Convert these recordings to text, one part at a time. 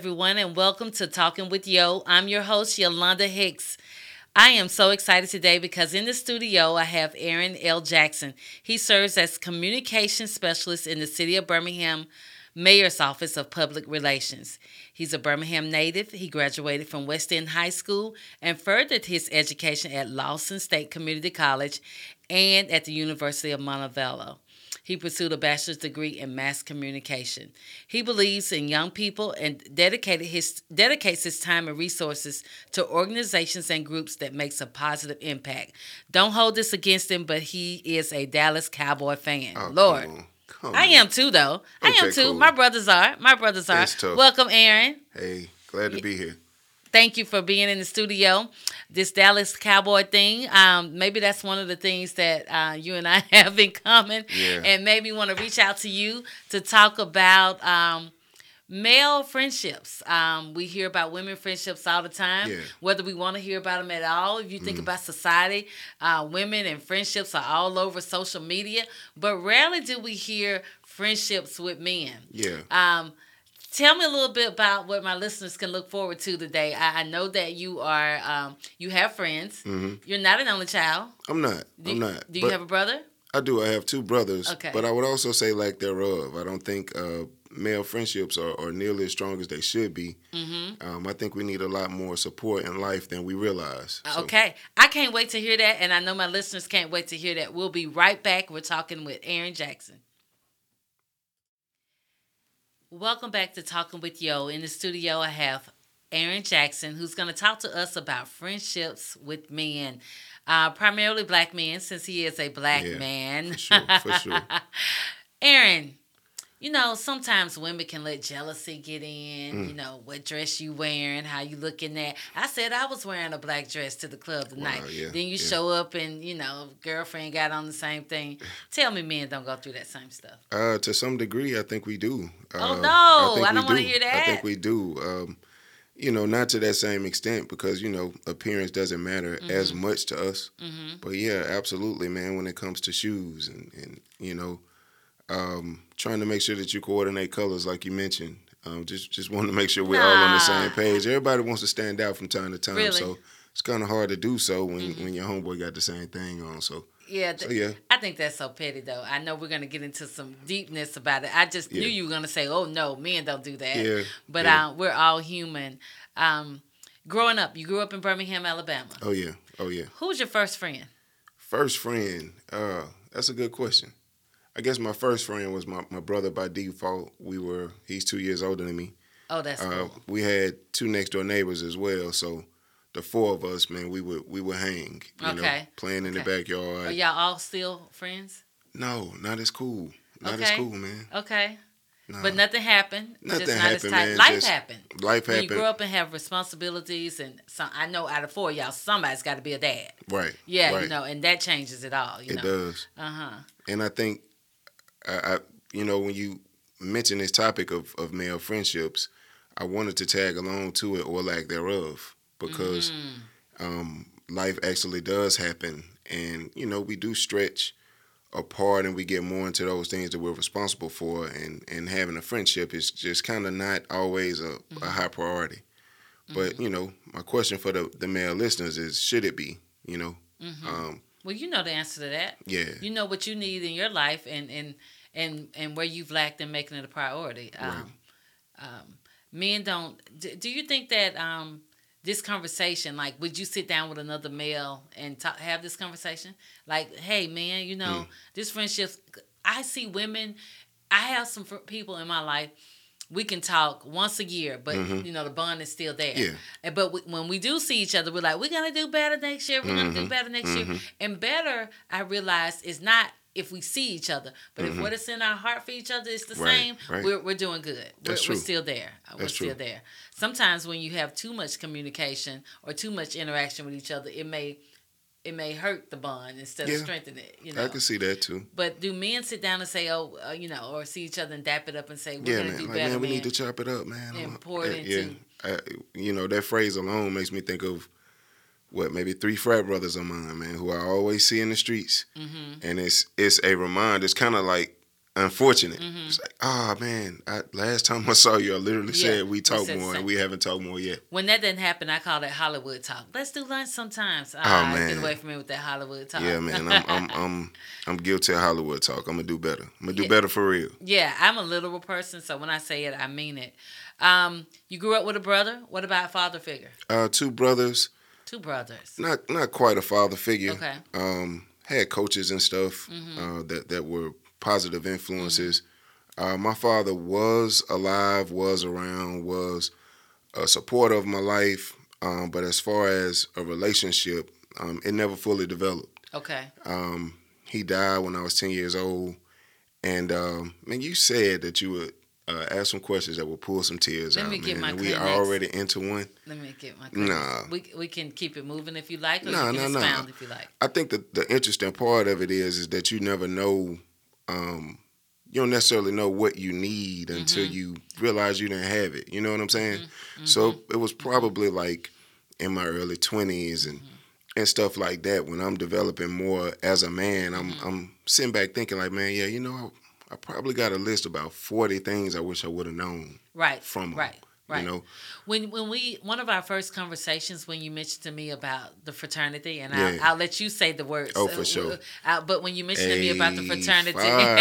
everyone, and welcome to Talking with Yo. I'm your host, Yolanda Hicks. I am so excited today because in the studio I have Aaron L. Jackson. He serves as communication specialist in the City of Birmingham Mayor's Office of Public Relations. He's a Birmingham native. He graduated from West End High School and furthered his education at Lawson State Community College and at the University of Montevallo. He pursued a bachelor's degree in mass communication. He believes in young people and dedicates his time and resources to organizations and groups that makes a positive impact. Don't hold this against him, but he is a Dallas Cowboy fan. Oh, Lord. Come on. I am too, though. I am too. Cool. My brothers are. It's tough. Welcome, Aaron. Hey, glad to be here. Thank you for being in the studio. This Dallas Cowboy thing, maybe that's one of the things that you and I have in common. Yeah. And maybe want to reach out to you to talk about male friendships. We hear about women friendships all the time, whether we want to hear about them at all. If you think about society, women and friendships are all over social media, but rarely do we hear friendships with men. Yeah. Tell me a little bit about what my listeners can look forward to today. I know that you are, you have friends. Mm-hmm. You're not an only child. I'm not. Do you have a brother? I do. I have two brothers. Okay. But I would also say lack thereof. I don't think male friendships are nearly as strong as they should be. Mm-hmm. I think we need a lot more support in life than we realize. So. Okay. I can't wait to hear that, and I know my listeners can't wait to hear that. We'll be right back. We're talking with Aaron Jackson. Welcome back to Talking with Yo. In the studio, I have Aaron Jackson, who's going to talk to us about friendships with men, primarily black men, since he is a black man. For sure. Aaron, you know, sometimes women can let jealousy get in, you know, what dress you wearing, how you looking at. I said I was wearing a black dress to the club tonight. Wow, yeah, then you show up and, you know, girlfriend got on the same thing. Tell me men don't go through that same stuff. To some degree, I think we do. Oh, no. I don't want to hear that. I think we do. You know, not to that same extent because, you know, appearance doesn't matter as much to us. Mm-hmm. But, yeah, absolutely, man, when it comes to shoes and you know, trying to make sure that you coordinate colors like you mentioned. Just want to make sure we're all on the same page. Everybody wants to stand out from time to time. Really? So it's kind of hard to do so when your homeboy got the same thing on. So yeah, yeah. I think that's so petty, though. I know we're going to get into some deepness about it. I just knew you were going to say, oh, no, men don't do that. Yeah. But we're all human. Growing up, you grew up in Birmingham, Alabama. Oh, yeah. Who was your first friend? First friend? That's a good question. I guess my first friend was my brother by default. He's 2 years older than me. Oh, that's cool. We had two next door neighbors as well, so the four of us, man, we would hang, you know, playing in the backyard. Are y'all all still friends? No, not as cool. Not as cool, man. Okay. No. But nothing happened. Nothing just happened, not as man. Life happened. Life when happened. You grow up and have responsibilities, and I know out of four of y'all, somebody's got to be a dad. Right. Yeah, right. You know, and that changes it all. It does. Uh-huh. And I think, you know, when you mention this topic of male friendships, I wanted to tag along to it or lack thereof because life actually does happen. And, you know, we do stretch apart and we get more into those things that we're responsible for. And having a friendship is just kind of not always a high priority. But, you know, my question for the male listeners is, should it be, you know? Well, you know the answer to that. Yeah. You know what you need in your life and where you've lacked in making it a priority. Right. Men don't. Do you think that this conversation, like, would you sit down with another male and have this conversation? Like, hey, man, you know, this friendship. I see women. I have some people in my life. We can talk once a year, but, you know, the bond is still there. Yeah. But when we do see each other, we're like, we're going to do better next year. We're going to do better next year. And better, I realize, is not if we see each other, but if what is in our heart for each other is the same, right. we're doing good. We're still there. We're still there. Sometimes when you have too much communication or too much interaction with each other, it may hurt the bond instead of strengthen it. You know, I can see that too. But do men sit down and say, you know, or see each other and dap it up and say, we're going to do like, better, man, we need to chop it up, man. Important too. You know, that phrase alone makes me think of maybe 3 frat brothers of mine, man, who I always see in the streets. And it's a reminder. It's kind of like unfortunate. Mm-hmm. It's like, oh man, last time I saw you, I literally said we talk said more, and we haven't talked more yet. When that didn't happen, I call that Hollywood talk. Let's do lunch sometimes. Oh man, get away from me with that Hollywood talk. Yeah, man, I'm guilty of Hollywood talk. I'm gonna do better. I'm gonna do better for real. Yeah, I'm a literal person, so when I say it, I mean it. You grew up with a brother. What about father figure? 2 brothers. 2 brothers. Not quite a father figure. Okay. Had coaches and stuff that were positive influences. My father was alive, was around, was a supporter of my life. But as far as a relationship, it never fully developed. Okay. He died when I was 10 years old. And, man, you said that you would ask some questions that will pull some tears out, man. And we are already into one. Let me get my Nah. We can keep it moving if you like, or Nah, you can nah, expound nah. if you like. I think the interesting part of it is that you never know, you don't necessarily know what you need until you realize you didn't have it. You know what I'm saying? So it was probably like in my early 20s and stuff like that, when I'm developing more as a man, I'm sitting back thinking like, man, yeah, you know, I probably got a list about 40 things I wish I would have known from him. Right. You know, when one of our first conversations, when you mentioned to me about the fraternity, and Yeah. I'll let you say the words. Oh, for sure. But when you mentioned to me about the fraternity,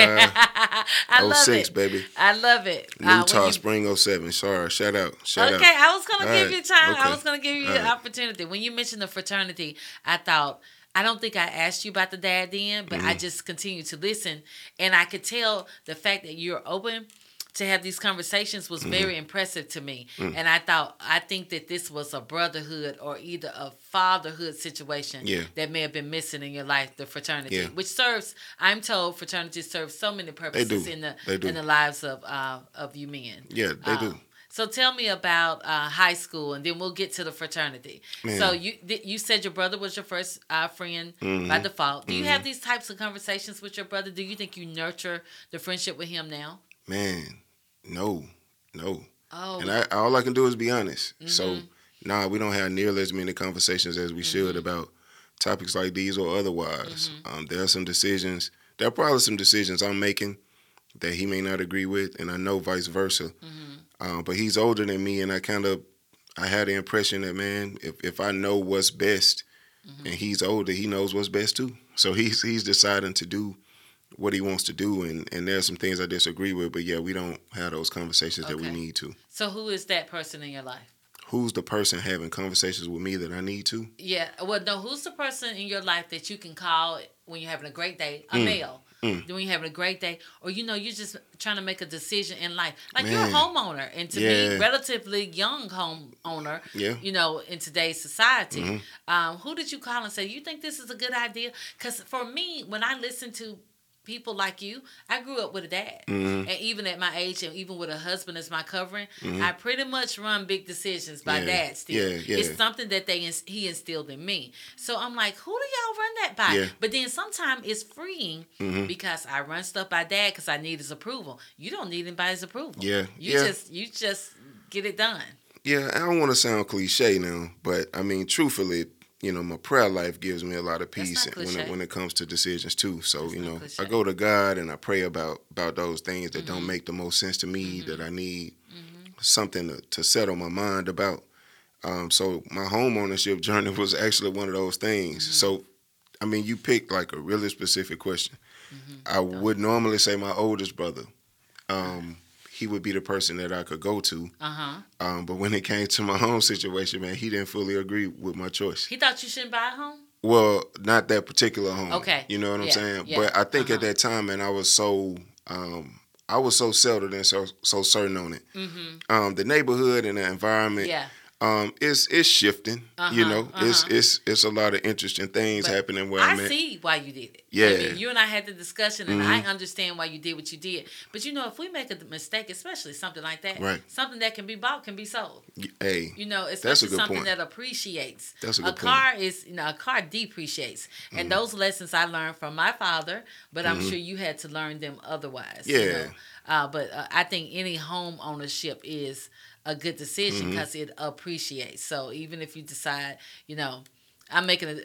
I love 06, it. baby. I love it. Utah Spring 07. Sorry, shout out. Okay, I was gonna give you time. Okay. I was gonna give you an opportunity. When you mentioned the fraternity, I thought, I don't think I asked you about the dad then, but I just continued to listen, and I could tell the fact that you're open to have these conversations was very impressive to me. And I think that this was a brotherhood or either a fatherhood situation that may have been missing in your life, the fraternity, which serves, I'm told fraternities serve so many purposes in the lives of you men. Yeah, they do. So tell me about high school, and then we'll get to the fraternity. Man. So you said your brother was your first friend by default. Do you have these types of conversations with your brother? Do you think you nurture the friendship with him now? Man, no. Oh. And all I can do is be honest. So, we don't have nearly as many conversations as we should about topics like these or otherwise. There are probably some decisions I'm making that he may not agree with, and I know vice versa. But he's older than me, and I had the impression that, man, if I know what's best, and he's older, he knows what's best too. So he's deciding to do what he wants to do, and there's some things I disagree with, but yeah, we don't have those conversations that we need to. So who is that person in your life? Who's the person having conversations with me that I need to? Yeah, well, no, who's the person in your life that you can call when you're having a great day, a male? When you're having a great day, or you're just trying to make a decision in life. Like, you're a homeowner, and to be relatively young homeowner, in today's society, who did you call and say, you think this is a good idea? Because for me, when I listen to people like you, I grew up with a dad. And even at my age, and even with a husband as my covering, I pretty much run big decisions by dad still. It's something that he instilled in me. So I'm like, who do y'all run that by? But then sometimes it's freeing because I run stuff by dad because I need his approval. You don't need anybody's approval. You just get it done. Yeah, I don't want to sound cliche now, but I mean, truthfully, my prayer life gives me a lot of peace when it comes to decisions too. So, I go to God and I pray about those things that don't make the most sense to me, that I need something to settle my mind about. So my home ownership journey was actually one of those things. So, I mean, you picked like a really specific question. I would normally say my oldest brother. He would be the person that I could go to. But when it came to my home situation, man, he didn't fully agree with my choice. He thought you shouldn't buy a home? Well, not that particular home. Okay. You know what I'm saying? Yeah. But I think at that time, man, I was so settled and so certain on it. The neighborhood and the environment. It's shifting. It's a lot of interesting things happening where I'm at. I see why you did it. Yeah. I mean, you and I had the discussion, and I understand why you did what you did. But if we make a mistake, especially something like that, something that can be bought can be sold. Hey, especially something that appreciates. That's a good car is a car depreciates, and those lessons I learned from my father. But I'm sure you had to learn them otherwise. Yeah. But I think any home ownership is a good decision because it appreciates. So even if you decide, I'm making a,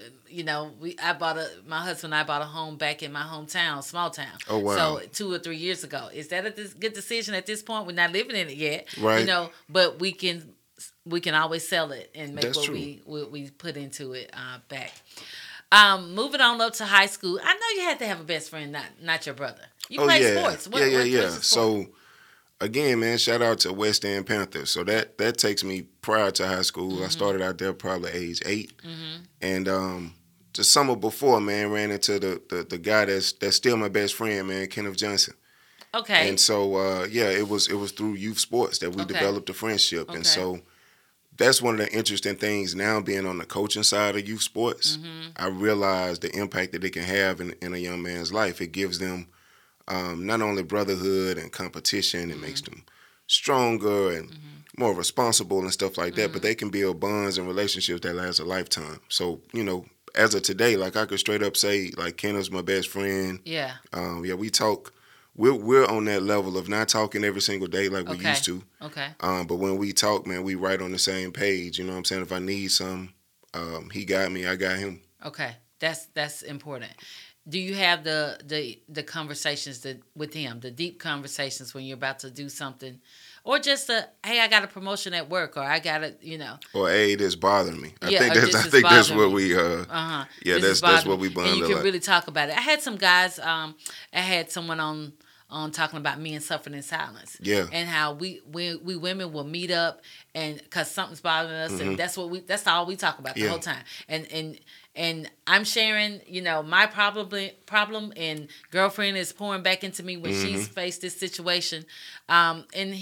my husband and I bought a home back in my hometown, small town. Oh wow. So 2 or 3 years ago. Is that a good decision at this point? We're not living in it yet. Right. But we can always sell it and make That's what true. we put into it back. Moving on up to high school. I know you had to have a best friend, not your brother. You played sports. What's the sport? So again, man, shout out to West End Panthers. So that takes me prior to high school. I started out there probably age 8, and the summer before, man, ran into the guy that's still my best friend, man, Kenneth Johnson. Okay. And so it was through youth sports that we developed a friendship, and so that's one of the interesting things now being on the coaching side of youth sports. I realize the impact that it can have in a young man's life. It gives them not only brotherhood and competition, it makes them stronger and more responsible and stuff like that, but they can build bonds and relationships that last a lifetime. So, as of today, like I could straight up say, like Kenneth's my best friend. Yeah. We talk. We're on that level of not talking every single day like we used to. Okay. But when we talk, man, we right on the same page. You know what I'm saying? If I need some, he got me, I got him. Okay. That's important. Do you have the conversations with him, the deep conversations when you're about to do something, or just hey, I got a promotion at work, or I got or hey, this bothering me. I think that's what we that's what we bond. And you can really talk about it. I had some guys. I had someone on talking about men suffering in silence. Yeah. And how we women will meet up and because something's bothering us, and that's all we talk about the whole time. And I'm sharing, my problem, and girlfriend is pouring back into me when she's faced this situation. And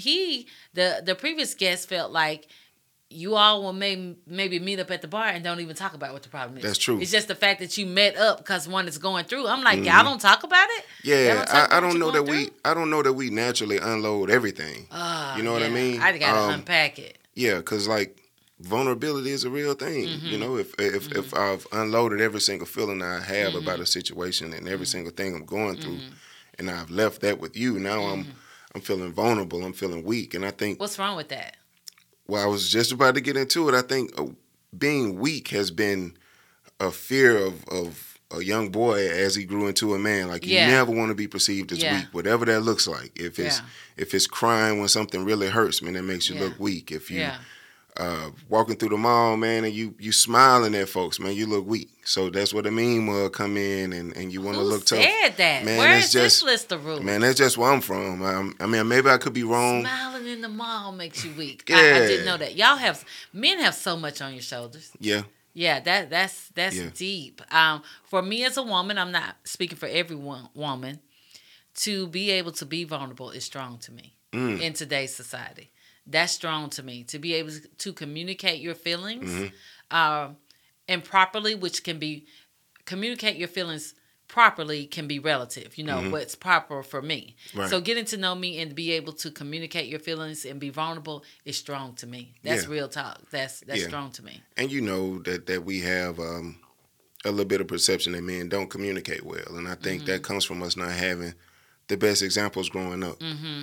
the previous guest felt like you all will maybe meet up at the bar and don't even talk about what the problem is. That's true. It's just the fact that you met up because one is going through. I'm like, y'all don't talk about it? Yeah, I don't know that we naturally unload everything. You know what I mean? I got to unpack it. Yeah, because like vulnerability is a real thing. If I've unloaded every single feeling I have about a situation and every single thing I'm going through, and I've left that with you, now I'm feeling vulnerable. I'm feeling weak, and I think what's wrong with that? Well, I was just about to get into it. I think being weak has been a fear of a young boy as he grew into a man. Like you never want to be perceived as weak, whatever that looks like. If it's crying when something really hurts, man, that makes you look weak. If you walking through the mall, man, and you smiling at folks, man, you look weak. So that's what the meme will come in, and you want to look tough. Who said that? Man, where is this list of rules? Man, that's just where I'm from. I mean, maybe I could be wrong. Smiling in the mall makes you weak. Yeah. I didn't know that. Men have so much on your shoulders. Yeah. Yeah, that's deep. For me as a woman, I'm not speaking for every woman, to be able to be vulnerable is strong to me in today's society. That's strong to me. To be able to communicate your feelings and properly, which can be communicate your feelings properly can be relative. What's proper for me. Right. So getting to know me and be able to communicate your feelings and be vulnerable is strong to me. That's real talk. That's strong to me. And you know that we have a little bit of perception that men don't communicate well, and I think that comes from us not having the best examples growing up.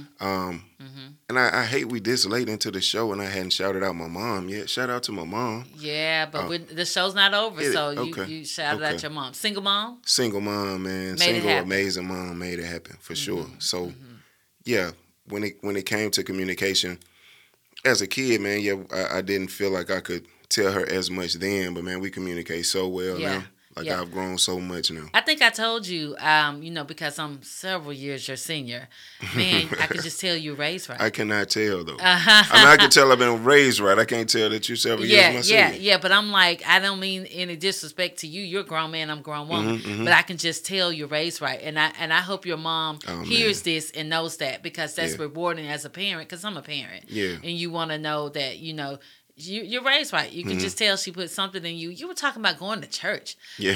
And I hate we this late into the show and I hadn't shouted out my mom yet. Shout out to my mom. Yeah, but the show's not over, you shouted out your mom. Single mom? Single mom, man. Single amazing mom made it happen for sure. So, yeah, when it came to communication, as a kid, man, I didn't feel like I could tell her as much then, but man, we communicate so well now. I've grown so much now. I think I told you, because I'm several years your senior, man, I could just tell you raised right. I cannot tell, though. I can tell I've been raised right. I can't tell that you're several years my senior. Yeah, but I'm like, I don't mean any disrespect to you. You're a grown man, I'm a grown woman. But I can just tell you're raised right. And I hope your mom hears this and knows that, because that's rewarding as a parent, because I'm a parent. Yeah. And you want to know that, you're raised right. You can just tell she put something in you. You were talking about going to church. Yeah.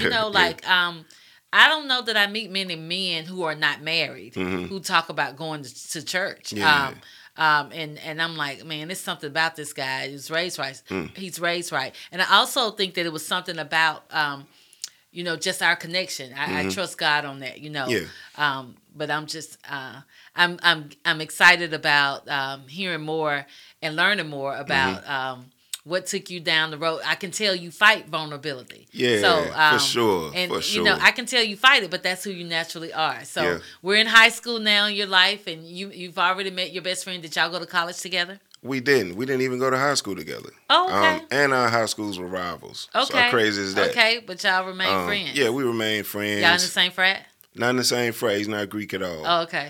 I don't know that I meet many men who are not married who talk about going to church. Yeah. And I'm like, man, there's something about this guy. He's raised right. He's raised right. And I also think that it was something about, just our connection. I trust God on that, Yeah. But I'm just, I'm excited about hearing more and learning more about what took you down the road. I can tell you fight vulnerability. Yeah, so, for sure. And for sure. you know, I can tell you fight it, but that's who you naturally are. So we're in high school now in your life, and you've already met your best friend. Did y'all go to college together? We didn't. We didn't even go to high school together. Oh, okay. And our high schools were rivals. Okay. So how crazy is that? Okay, but y'all remain friends. Yeah, we remain friends. Y'all in the same frat? Not in the same frat. He's not Greek at all. Oh, okay.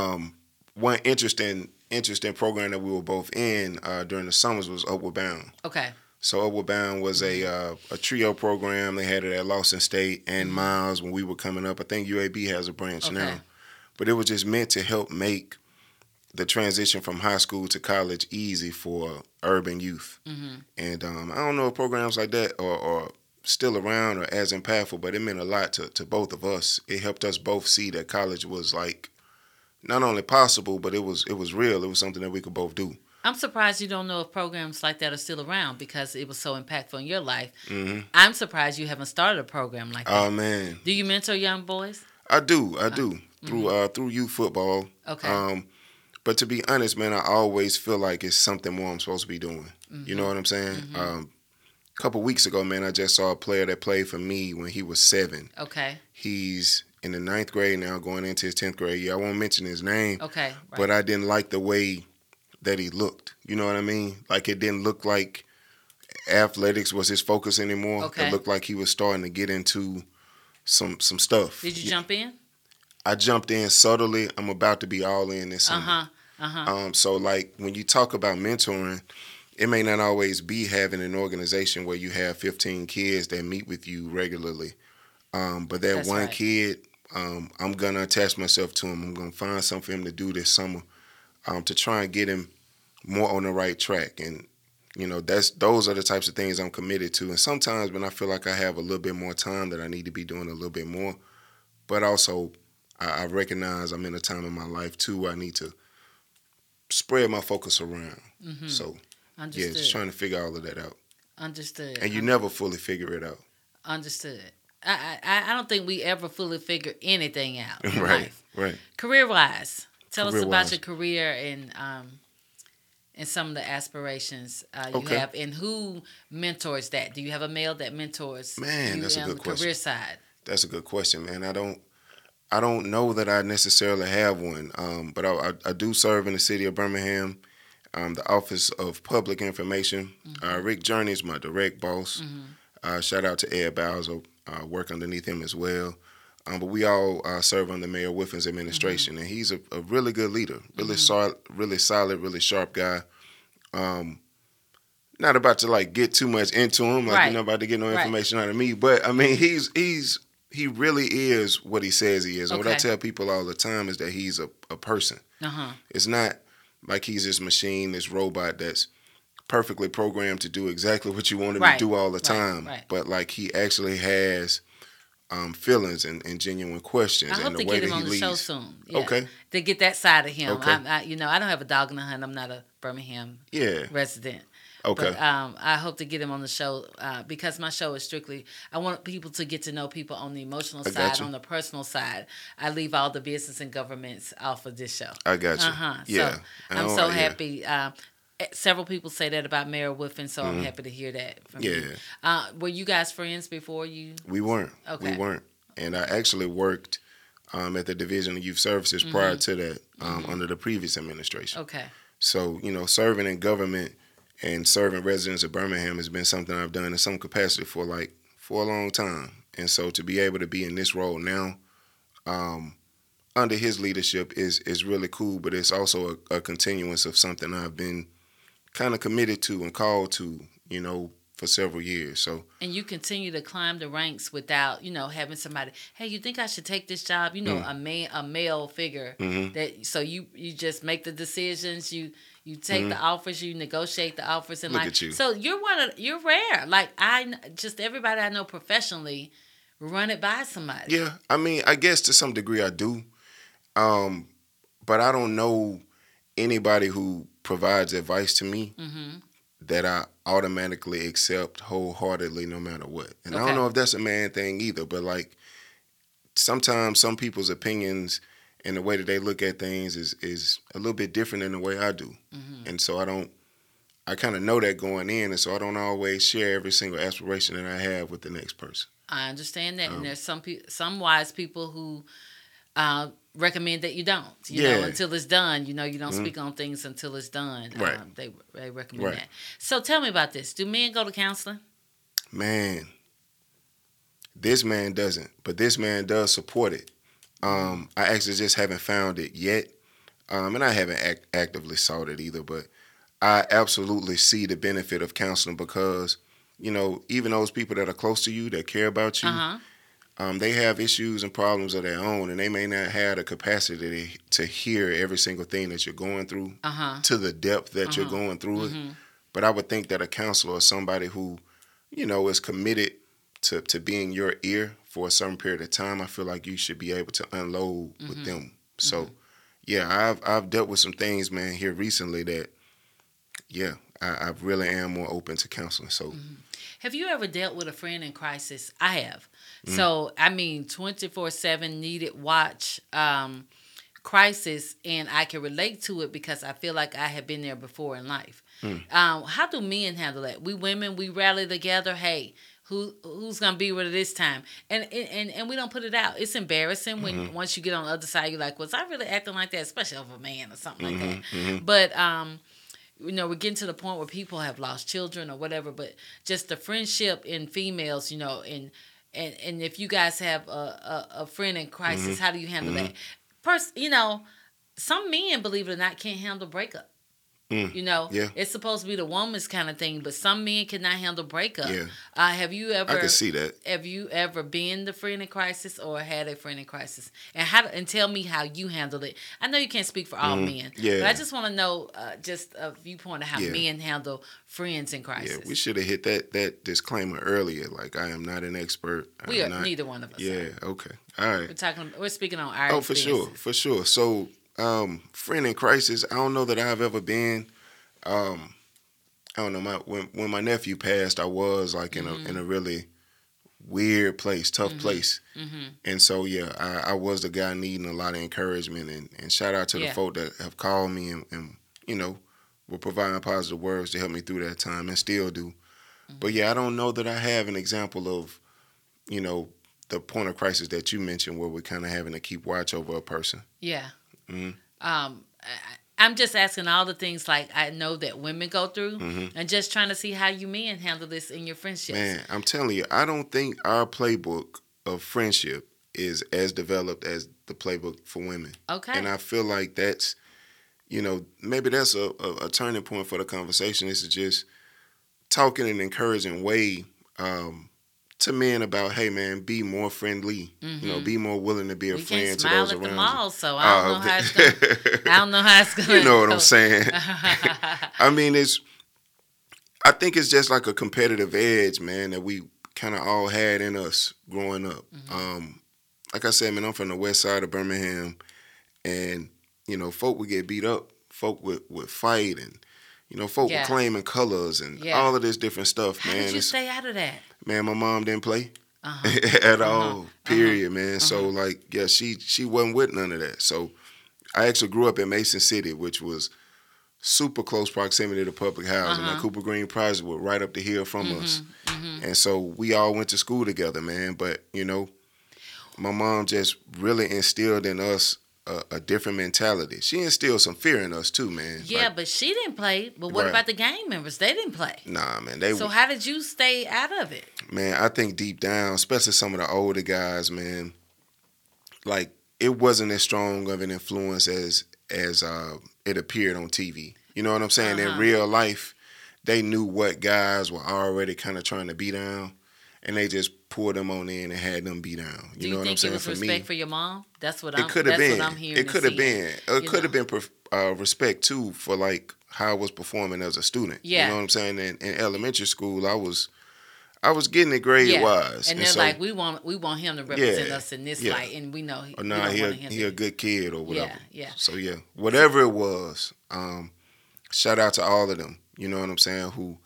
One interesting program that we were both in during the summers was Upward Bound. Okay. So Upward Bound was a trio program. They had it at Lawson State and Miles when we were coming up. I think UAB has a branch now. But it was just meant to help make the transition from high school to college easy for urban youth. And I don't know if programs like that are still around or as impactful, but it meant a lot to both of us. It helped us both see that college was like not only possible, but it was real. It was something that we could both do. I'm surprised you don't know if programs like that are still around because it was so impactful in your life. I'm surprised you haven't started a program like that. Oh, man. Do you mentor young boys? I do. Through youth football. Okay. But to be honest, man, I always feel like it's something more I'm supposed to be doing. You know what I'm saying? A couple weeks ago, man, I just saw a player that played for me when he was 7. Okay. He's in the 9th grade now, going into his 10th grade year. I won't mention his name. Okay. Right. But I didn't like the way that he looked. You know what I mean? Like it didn't look like athletics was his focus anymore. Okay. It looked like he was starting to get into some stuff. Did you jump in? I jumped in subtly. I'm about to be all in this summer. So like when you talk about mentoring, it may not always be having an organization where you have 15 kids that meet with you regularly. But that That's one right. kid, I'm going to attach myself to him. I'm going to find something for him to do this summer to try and get him more on the right track. And, you know, those are the types of things I'm committed to. And sometimes when I feel like I have a little bit more time that I need to be doing a little bit more, but also I recognize I'm in a time in my life, too, where I need to spread my focus around. So, Understood. yeah, just trying to figure all of that out. Understood. And you never fully figure it out. Understood. I don't think we ever fully figure anything out in Right, life. right. Career-wise, tell us about Career-wise. your career and some of the aspirations you Okay. have, and who mentors that. Do you have a male that mentors Man, you that's a on good the question. career side? That's a good question, man. I don't know that I necessarily have one, but I do serve in the city of Birmingham, the Office of Public Information. Rick Journey is my direct boss. Shout out to Ed Bowser, work underneath him as well. But we all serve under Mayor Whiffin's administration, and he's a really good leader, really solid, really sharp guy. Not about to like get too much into him, like Right. you're not about to get no Right. information out of me. But I mean, he really is what he says he is. And what I Okay. tell people all the time is that he's a person. It's not like he's this machine, this robot that's perfectly programmed to do exactly what you want him Right. to do all the Right. time. Right. But like he actually has feelings and genuine questions. I and hope the to way get him that on he the show leads. soon. Yeah. Okay. To get that side of him. Okay. I don't have a dog in the hunt. I'm not a Birmingham Yeah. resident. Okay. But I hope to get him on the show because my show is strictly, I want people to get to know people on the emotional side, got you. on the personal side. I leave all the business and governments off of this show. I got you. Yeah. So I'm so happy. Several people say that about Mayor Whiffin, so I'm happy to hear that from you. Were you guys friends before you? We weren't. Okay. We weren't. And I actually worked at the Division of Youth Services prior to that under the previous administration. Okay. So, you know, serving in government and serving residents of Birmingham has been something I've done in some capacity for a long time. And so to be able to be in this role now under his leadership is really cool, but it's also a continuance of something I've been kind of committed to and called to, you know, for several years. So And you continue to climb the ranks without, having somebody, hey, you think I should take this job? A male figure that so you just make the decisions, you take the offers, you negotiate the offers, and Look at you. So you're rare. Like everybody I know professionally run it by somebody. yeah, I mean, I guess to some degree I do, but I don't know anybody who provides advice to me that I automatically accept wholeheartedly no matter what. And I Okay. don't know if that's a man thing either, but like sometimes some people's opinions and the way that they look at things is a little bit different than the way I do. And so I I kind of know that going in, and so I don't always share every single aspiration that I have with the next person. I understand that, and there's some wise people who recommend that you don't. You know, until it's done. You know, you don't speak on things until it's done. Right. They recommend that. So tell me about this. Do men go to counseling? Man, this man doesn't, but this man does support it. I actually just haven't found it yet, and I haven't actively sought it either. But I absolutely see the benefit of counseling because, you know, even those people that are close to you, that care about you, they have issues and problems of their own, and they may not have the capacity to hear every single thing that you're going through to the depth that you're going through it. But I would think that a counselor is somebody who, you know, is committed to being your ear for a certain period of time. I feel like you should be able to unload with them. So, yeah, I've dealt with some things, man, here recently that, yeah, I really am more open to counseling. So, have you ever dealt with a friend in crisis? I have. So, I mean, 24/7 needed watch crisis, and I can relate to it because I feel like I have been there before in life. How do men handle that? We women, we rally together. Hey, who's gonna be with it this time? And we don't put it out. It's embarrassing when once you get on the other side, you're like, was I really acting like that? Especially of a man or something like that. But you know, we're getting to the point where people have lost children or whatever. But just the friendship in females, you know, and if you guys have a friend in crisis, how do you handle that? You know, some men, believe it or not, can't handle breakup. You know, it's supposed to be the woman's kind of thing, but some men cannot handle breakup. Have you ever? I can see that. Have you ever been the friend in crisis or had a friend in crisis? And tell me how you handled it. I know you can't speak for all men, but I just want to know just a viewpoint of how men handle friends in crisis. Yeah, we should have hit that disclaimer earlier. Like, I am not an expert. We are neither one of us. Yeah. Okay. All right. We're speaking on our experiences. For sure. So, friend in crisis, I don't know that I've ever been. I don't know. When my nephew passed, I was like in a really weird place, tough place, and so I was the guy needing a lot of encouragement, and shout out to the folk that have called me and you know were providing positive words to help me through that time and still do. But I don't know that I have an example of, you know, the point of crisis that you mentioned where we're kind of having to keep watch over a person. Yeah. I'm just asking all the things like I know that women go through and just trying to see how you men handle this in your friendships. Man, I'm telling you, I don't think our playbook of friendship is as developed as the playbook for women. Okay. And I feel like that's, you know, maybe that's a turning point for the conversation. This is just talking in an encouraging way to men about, hey man, be more friendly. You know, be more willing to be a friend to those around you. We can't smile at the mall, so I don't know how it's going. I don't know how it's going. You know what I'm saying? I mean, I think it's just like a competitive edge, man, that we kind of all had in us growing up. Like I said, man, I'm from the west side of Birmingham, and you know, folk would get beat up, folk would fight, and you know, folk were claiming colors and all of this different stuff, man. How did you stay out of that? Man, my mom didn't play at all, period, man. So, like, she wasn't with none of that. So, I actually grew up in Mason City, which was super close proximity to public housing. The Cooper Green Project was right up the hill from us. And so, we all went to school together, man. But, you know, my mom just really instilled in us a different mentality. She instilled some fear in us too, man. Yeah, but she didn't play. But what about the gang members? They didn't play. Nah, man. So how did you stay out of it? Man, I think deep down, especially some of the older guys, man, like it wasn't as strong of an influence as it appeared on TV. You know what I'm saying? In real life, they knew what guys were already kind of trying to beat down, and they just poured them on in and had them beat down. You know what I'm saying? Do you think it was respect for your mom? That's what I'm hearing. It could have been. It could have been respect too for like how I was performing as a student. Yeah. You know what I'm saying? In elementary school, I was getting it grade wise. And they're like, we want him to represent us in this light, and we know he a good kid or whatever. Yeah. So whatever it was, shout out to all of them. You know what I'm saying? Who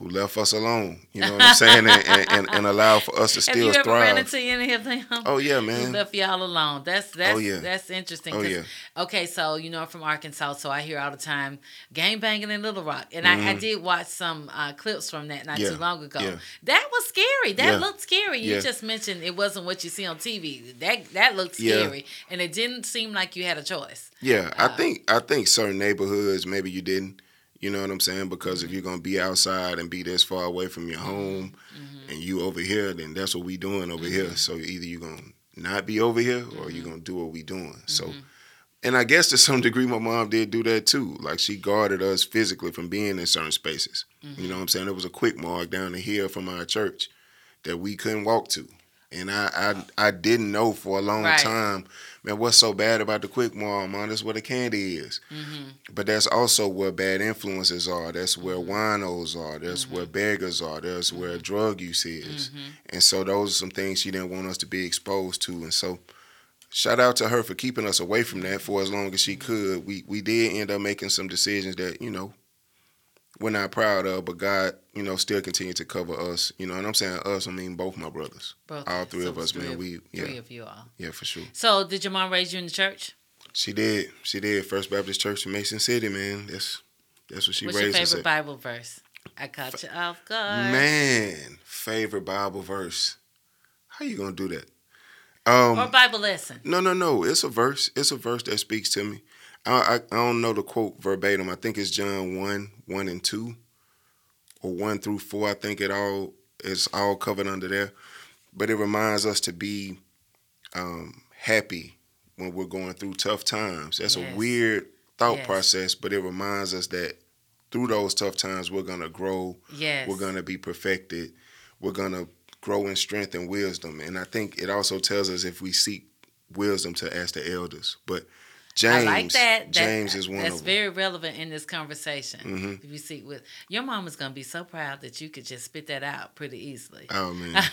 who left us alone. You know what I'm saying? And allowed for us to Have you still ever ran thrive. into any of them? Oh yeah, Who man. left y'all alone? That's Oh yeah. that's interesting. Oh yeah. Okay, so you know I'm from Arkansas, so I hear all the time gang banging in Little Rock, and I did watch some clips from that not too long ago. Yeah. That was scary. That Yeah. looked scary. You Yeah. just mentioned it wasn't what you see on TV. That looked scary, and it didn't seem like you had a choice. Yeah, I think certain neighborhoods maybe you didn't. You know what I'm saying? Because if you're gonna be outside and be this far away from your home, and you over here, then that's what we doing over here. So either you're gonna not be over here, or you're gonna do what we doing. So, and I guess to some degree, my mom did do that too. Like she guarded us physically from being in certain spaces. You know what I'm saying? There was a quick mark down the hill from our church that we couldn't walk to. And I didn't know for a long time, man, what's so bad about the quick mall, man? That's where the candy is. But that's also where bad influences are. That's where winos are. That's where beggars are. That's where drug use is. And so those are some things she didn't want us to be exposed to. And so shout out to her for keeping us away from that for as long as she could. We did end up making some decisions that, you know, we're not proud of, but God, you know, still continued to cover us. You know, and I'm saying us, I mean both my brothers. All three of us, man. Three of you all. Yeah, for sure. So did your mom raise you in the church? She did. She did. First Baptist Church in Mason City, man. That's what she What's raised us. What's your favorite Bible verse? I caught you off guard. Man, favorite Bible verse. How you gonna do that? Or Bible lesson. No. It's a verse. It's a verse that speaks to me. I don't know the quote verbatim. I think it's John 1 and 2, or 1 through 4. I think it's all covered under there. But it reminds us to be happy when we're going through tough times. That's a weird thought process, but it reminds us that through those tough times, we're going to grow. Yes. We're going to be perfected. We're going to grow in strength and wisdom. And I think it also tells us if we seek wisdom to ask the elders. But James, I like that. James is one of them. That's very relevant in this conversation. If you see with your mama's gonna be so proud that you could just spit that out pretty easily. Oh man,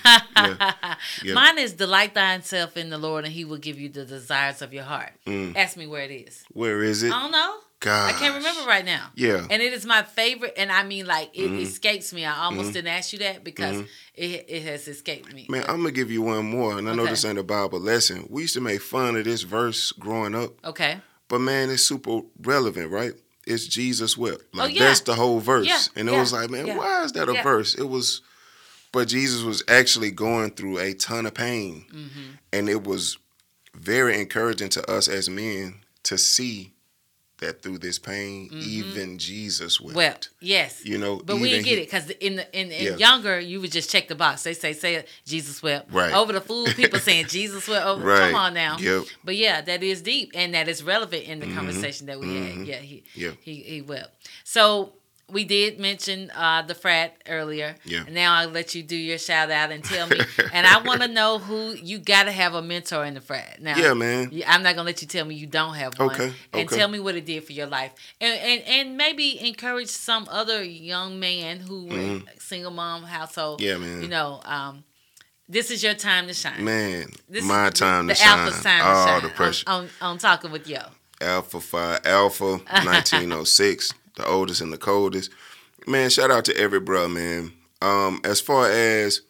yeah. Mine is delight thyself in the Lord, and He will give you the desires of your heart. Ask me where it is. Where is it? I don't know. Gosh. I can't remember right now. Yeah. And it is my favorite, and I mean, like, it escapes me. I almost didn't ask you that because it has escaped me. Man, I'm going to give you one more, and I know this ain't a Bible lesson. We used to make fun of this verse growing up. Okay. But, man, it's super relevant, right? It's Jesus wept. Like, yeah. that's the whole verse. Yeah. And it was like, man, why is that a verse? It was, but Jesus was actually going through a ton of pain. And it was very encouraging to us as men to see that through this pain, even Jesus wept. Well, yes. You know, but we didn't get it because in younger, you would just check the box. They say it, Jesus wept. Right. Over the food, people saying Jesus wept. Over. Right. Come on now. Yep. But yeah, that is deep and that is relevant in the conversation that we had. Yeah, he wept. So we did mention the frat earlier. Yeah. And now I'll let you do your shout out and tell me. And I want to know who you got to have a mentor in the frat. Now, yeah, man. I'm not gonna let you tell me you don't have one. Okay. And tell me what it did for your life, and maybe encourage some other young man who were single mom household. Yeah, man. You know, this is your time to shine. Man, this my is time the to shine. Alpha's time All to shine. the pressure. On talking with Yo. Alpha Phi Alpha 1906, the oldest and the coldest. Man, shout out to every bro, man. As far as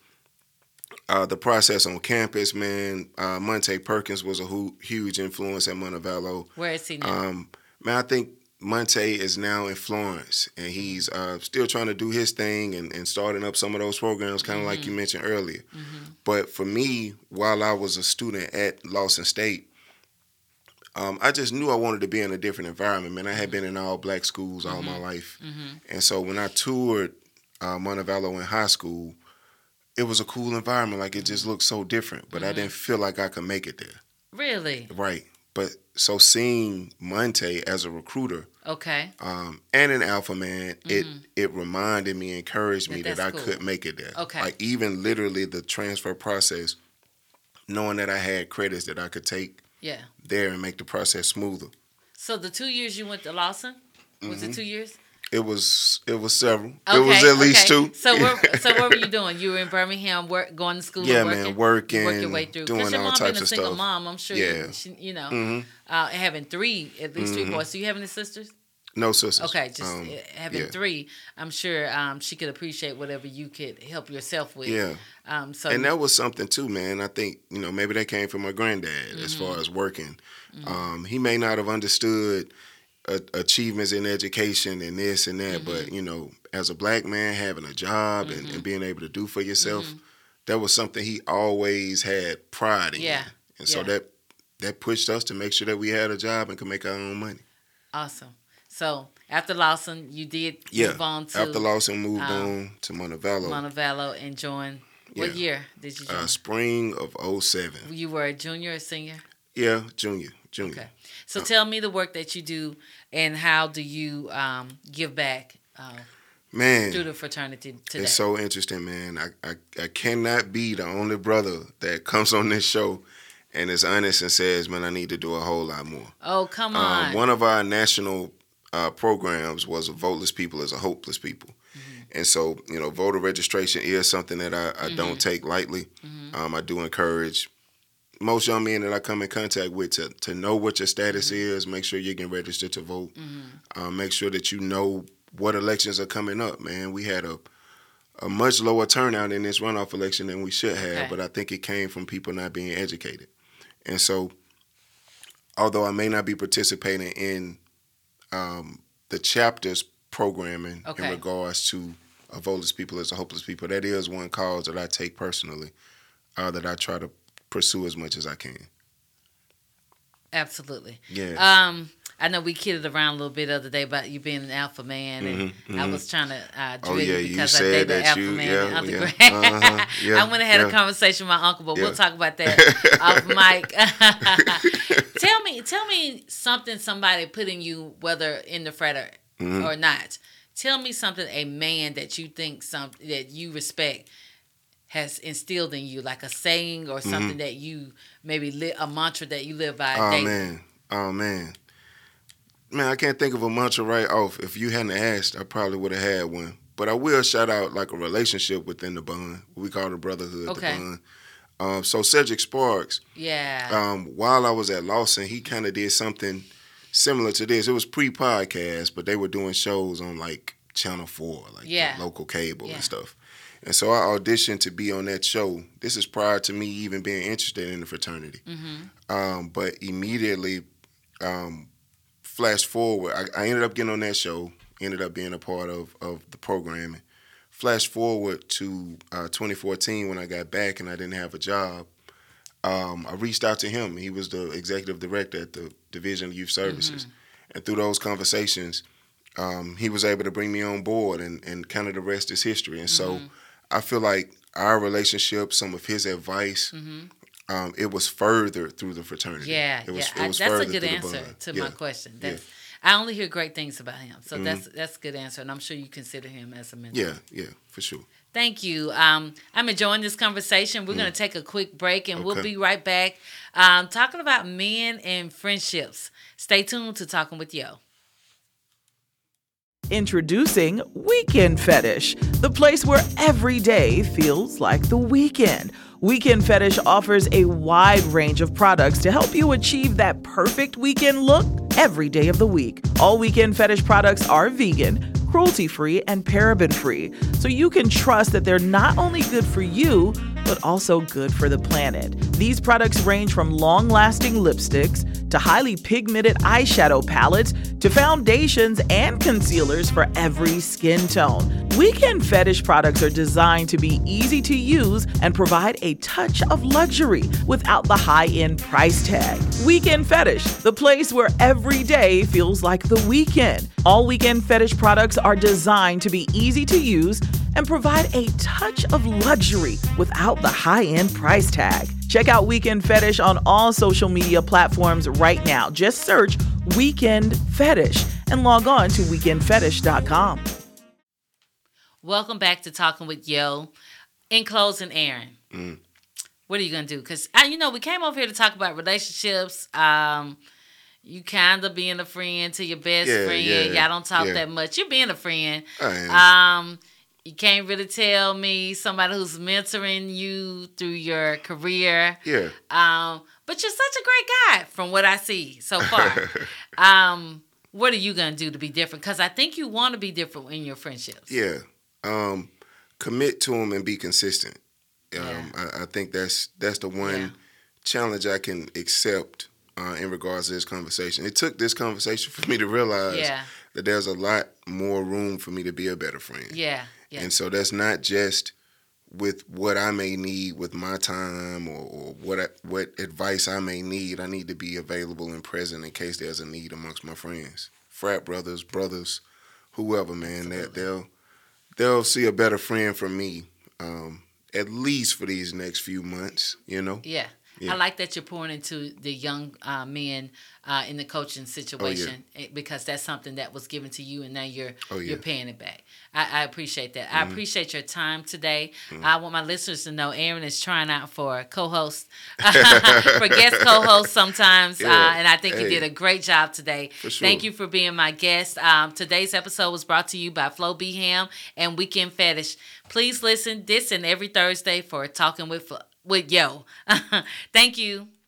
the process on campus, man, Monte Perkins was a huge influence at Montevallo. Where is he now? Man, I think Monte is now in Florence, and he's still trying to do his thing and starting up some of those programs, kind of like you mentioned earlier. But for me, while I was a student at Lawson State, I just knew I wanted to be in a different environment, man. I had been in all black schools all my life. And so when I toured Montevallo in high school, it was a cool environment. Like, it just looked so different, but I didn't feel like I could make it there. Really? Right. But so seeing Monte as a recruiter, okay, and an alpha man, it reminded me, encouraged me that I could make it there. Okay. Like, even literally the transfer process, knowing that I had credits that I could take there and make the process smoother. So the 2 years you went to Lawson, was it 2 years? It was several. Okay, it was at least two. So what were you doing? You were in Birmingham, going to school. Yeah, and working? man, working, work your way through. doing Because your all mom types being a of single stuff. mom, I'm sure. Yeah. You know, having at least three boys. Do you have any sisters? No sisters. Okay, just having Yeah. 3, I'm sure she could appreciate whatever you could help yourself with. Yeah. So And that was something too, man. I think, maybe that came from my granddad as far as working. He may not have understood achievements in education and this and that, but, as a black man, having a job and being able to do for yourself, that was something he always had pride in. Yeah. And so that pushed us to make sure that we had a job and could make our own money. Awesome. So after Lawson, you did move on to... After Lawson, moved on to Montevallo. Montevallo and joined... What year did you join? Spring of 07. You were a junior or senior? Yeah, junior. Okay. So tell me the work that you do and how do you give back through the fraternity today? It's so interesting, man. I cannot be the only brother that comes on this show and is honest and says, man, I need to do a whole lot more. Oh, come on. One of our national programs was Voteless People as a Hopeless People. And so, voter registration is something that I don't take lightly. I do encourage most young men that I come in contact with to know what your status is, make sure you're getting registered to vote, make sure that you know what elections are coming up, man. We had a much lower turnout in this runoff election than we should have, but I think it came from people not being educated. And so, although I may not be participating in the chapter's programming in regards to Voteless People as a Hopeless People, that is one cause that I take personally, that I try to pursue as much as I can. Absolutely. Yeah. I know we kidded around a little bit the other day about you being an alpha man, and I was trying to drill you because I dated an alpha man in undergrad. I went and had a conversation with my uncle, but we'll talk about that off mic. Tell me something somebody put in you, whether in the frat or not. Tell me something a man that you think that you respect has instilled in you, like a saying or something that you maybe a mantra that you live by. Oh man, I can't think of a mantra right off. If you hadn't asked, I probably would have had one. But I will shout out like a relationship within the bond. We call it brotherhood. Okay. The bond. So Cedric Sparks. Yeah. While I was at Lawson, he kind of did something similar to this. It was pre-podcast, but they were doing shows on like Channel 4, like the local cable and stuff. And so I auditioned to be on that show. This is prior to me even being interested in the fraternity. But immediately, flash forward, I ended up getting on that show, ended up being a part of the programming. Flash forward to 2014 when I got back and I didn't have a job. I reached out to him. He was the executive director at the Division of Youth Services. And through those conversations, he was able to bring me on board and kind of the rest is history. And so I feel like our relationship, some of his advice, it was further through the fraternity. Yeah, it was that's a good answer to my question. I only hear great things about him. So that's a good answer. And I'm sure you consider him as a mentor. Yeah, for sure. Thank you. I'm enjoying this conversation. We're going to take a quick break, and we'll be right back talking about men and friendships. Stay tuned to Talking with Yo. Introducing Weekend Fetish, the place where every day feels like the weekend. Weekend Fetish offers a wide range of products to help you achieve that perfect weekend look every day of the week. All Weekend Fetish products are vegan, cruelty-free, and paraben-free, so you can trust that they're not only good for you, but also good for the planet. These products range from long-lasting lipsticks to highly pigmented eyeshadow palettes to foundations and concealers for every skin tone. Weekend Fetish products are designed to be easy to use and provide a touch of luxury without the high-end price tag. Weekend Fetish, the place where every day feels like the weekend. All Weekend Fetish products are designed to be easy to use and provide a touch of luxury without the high-end price tag. Check out Weekend Fetish on all social media platforms right now. Just search Weekend Fetish and log on to weekendfetish.com. Welcome back to Talking with Yo. In closing, Aaron, what are you going to do? Because, we came over here to talk about relationships. You kind of being a friend to your best friend. Y'all don't talk that much. You being a friend. You can't really tell me somebody who's mentoring you through your career. But you're such a great guy from what I see so far. what are you going to do to be different? Because I think you want to be different in your friendships. Yeah. Commit to them and be consistent. Yeah. I think that's the one challenge I can accept in regards to this conversation. It took this conversation for me to realize that there's a lot more room for me to be a better friend. Yeah. And so that's not just with what I may need with my time or what advice I may need. I need to be available and present in case there's a need amongst my friends, frat brothers, whoever, man. They'll see a better friend from me, at least for these next few months. Yeah. I like that you're pouring into the young men in the coaching situation because that's something that was given to you and now you're paying it back. I appreciate that. I appreciate your time today. I want my listeners to know Aaron is trying out for co-host, for guest co-host sometimes, and I think you did a great job today. For sure. Thank you for being my guest. Today's episode was brought to you by Flo B. Ham and Weekend Fetish. Please listen this and every Thursday for Talking with Yo. Thank you.